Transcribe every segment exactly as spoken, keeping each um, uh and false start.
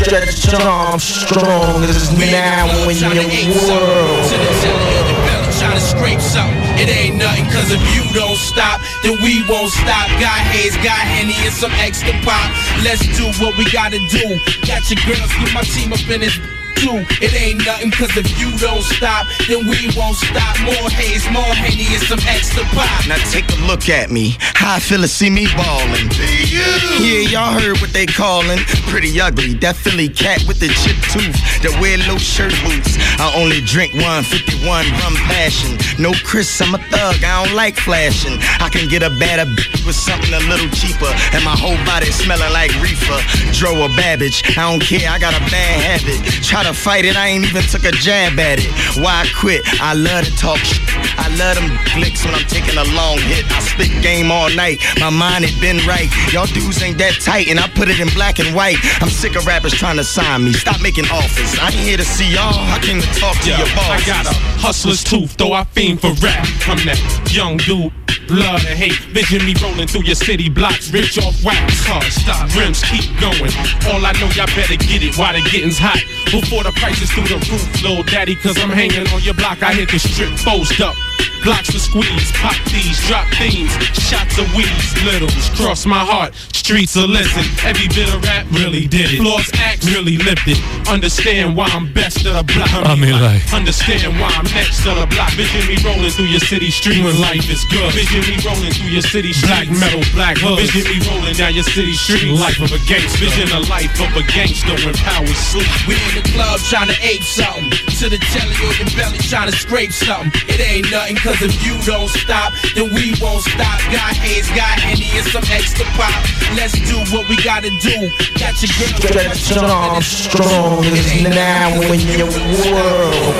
Stretch Armstrong is now in your world. Trying to scrape something, it ain't nothing, cause if you don't stop, then we won't stop. Got haze, got Henny, and some extra pop. Let's do what we gotta do. Got your girls, get my team up in this too. It ain't nothing, cause if you don't stop, then we won't stop. More haze, more Henny, and some extra pop. Now take a look at me, how I feel to see me ballin'. Yeah, y'all heard what they callin'. Pretty ugly, that Philly cat with the chip tooth, that wear low shirt boots. I only drink one fifty-one rum passion. No Chris, I'm a thug, I don't like flashing. I can get a better b- with something a little cheaper, and my whole body smelling like reefer. Dro or Babbage, I don't care, I got a bad habit. Try to fight it, I ain't even took a jab at it. Why I quit? I love to talk shit. I love them flicks when I'm taking a long hit. I spit game all night, my mind had been right. Y'all dudes ain't that tight, and I put it in black and white. I'm sick of rappers trying to sign me. Stop making offers. I ain't here to see y'all, I came to talk to yeah, your boss. I got a hustler's tooth, though I fiend for rap. I'm that young dude, love and hate. Vision me rolling through your city blocks, rich off wax. Cars stop, rims keep going. All I know, y'all better get it while the getting's hot. Before the price is through the roof, little daddy, cause I'm hanging on your block. I hit the strip, posed up. Glocks to squeeze, pop these, drop themes, shots of weeds, littles, cross my heart, streets are listen. Every bit of rap really did it. Floors acts really lived it. Understand why I'm best of the block. I mean, like, understand why I'm next to the block. Vision me rolling through your city streets when life is good. Vision me rolling through your city streets. Black metal, black hood. Vision me rolling down your city streets. Life of a gangster. Vision a life of a gangster when power's sleep. We in the club trying to ape something. To the telly or your belly trying to scrape something. It ain't nothing, cause if you don't stop, then we won't stop. Got haze, got Henny, and some extra pop. Let's do what we gotta do. Got your girl. Stretch Armstrong is now in your world.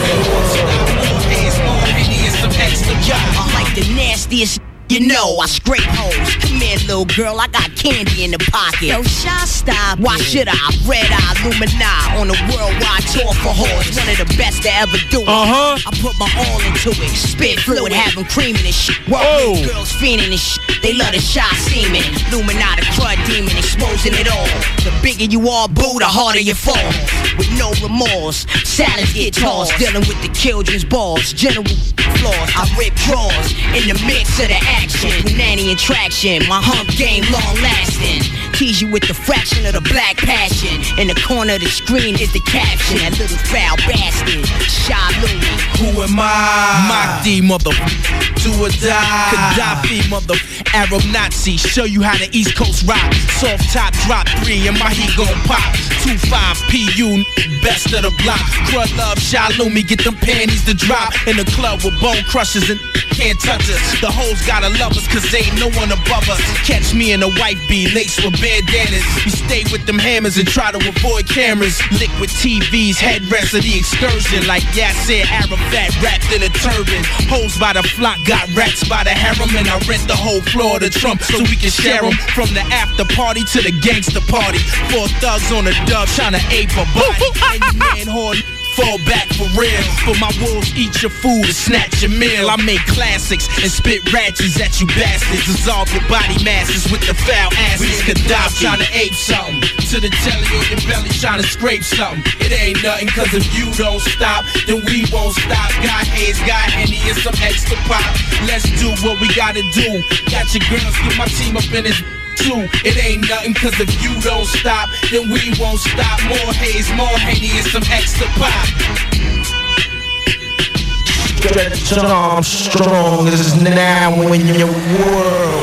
I'm like the nastiest. You know, I scrape hoes. Come here, little girl, I got candy in the pocket. Yo, Shy, stop. Why it. should I? Red Eye, Lumini on a worldwide tour for whores. One of the best to ever do it. Uh-huh. I put my all into it. Spit fluid, have them creaming and shit. World girls fiending and shit. They love the Shy semen. Lumini, the crud demon, exposing it all. The bigger you are, boo, the harder you fall. With no remorse, salads get tossed. Dealing with the children's balls. General flaws, I rip drawers in the mix of the action. Nanny and traction, my hump game long lasting. Tease you with the fraction of the black passion. In the corner of the screen is the caption. That little foul bastard, Shy Louie. Who am I? Mahdi, mother. Do or die. Gaddafi, mother. Arab Nazi. Show you how the East Coast rock. Soft top drop three and my heat gon' pop. two five P U, best of the block. Crud love, Shy Louie, get them panties to drop. In the club with bone crushers and can't touch us. The hoes gotta love us cause ain't no one above us. Catch me in a white bee laced with bandanas. We stay with them hammers and try to avoid cameras. Liquid T Vs, headrests of the excursion. Like Yasser Arafat wrapped in a turban. Hoes by the flock, got rats by the harem. And I rent the whole floor to Trump so we can share them. From the after party to the gangster party. Four thugs on a dub trying to ape a body. Any man whore fall back for real. For my wolves eat your food and snatch your meal. I make classics and spit ratchets at you bastards. Dissolve your body masses with the foul acids. Gaddafi trying to ape something. To the telly or your belly trying to scrape something. It ain't nothing, cause if you don't stop, then we won't stop. Got haze, got Henny, and some extra pop. Let's do what we gotta do. Got your girls, get my team up in this too. It ain't nothing, cause if you don't stop, then we won't stop. More haze, more Henny, and some extra pop. Stretch Armstrong is now in your world.